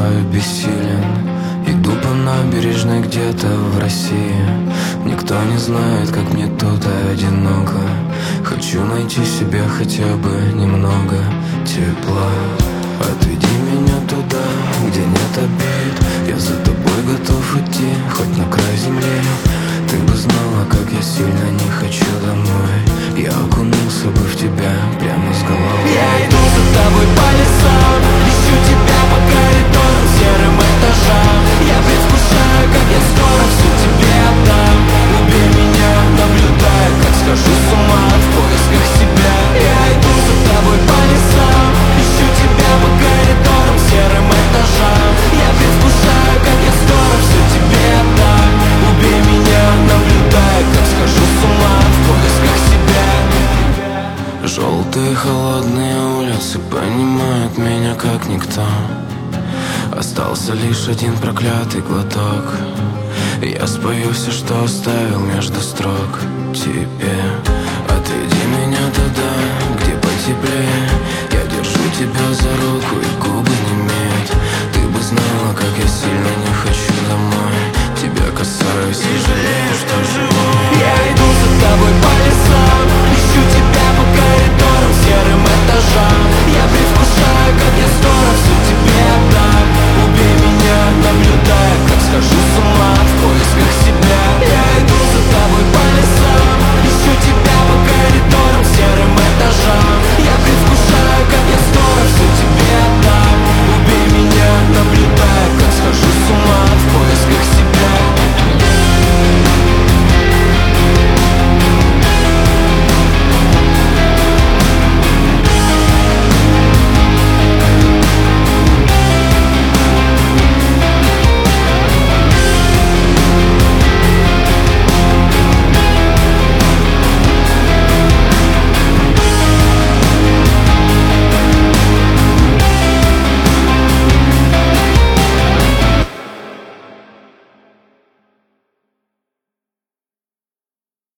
бываю бессилен. Иду по набережной где-то в России. Никто не знает, как мне тут одиноко. Хочу найти себе хотя бы немного тепла. Отведи меня туда, где нет обид. Я за тобой готов идти, хоть на край земли. Ты бы знала, как я сильно не хочу домой. Я окунулся бы в тебя прямо с головой. Я иду за тобой по лесам, ищу тебя по коридорам, серым этажам. Я предвкушаю, как я скоро все тебе отдам. Убей меня, наблюдая, как схожу с ума в поисках себя. Я иду за тобой по лесам, ищу тебя по коридорам, серым этажам. Я предвкушаю, как я скоро все тебе отдам. Убей меня, наблюдая, как схожу с ума в поисках себя. Желтые холодные улицы понимают меня как никто. Остался лишь один проклятый глоток. Я спою все, что оставил между строк. Тебе отведи меня туда, где потеплее. Я держу тебя за руку и губы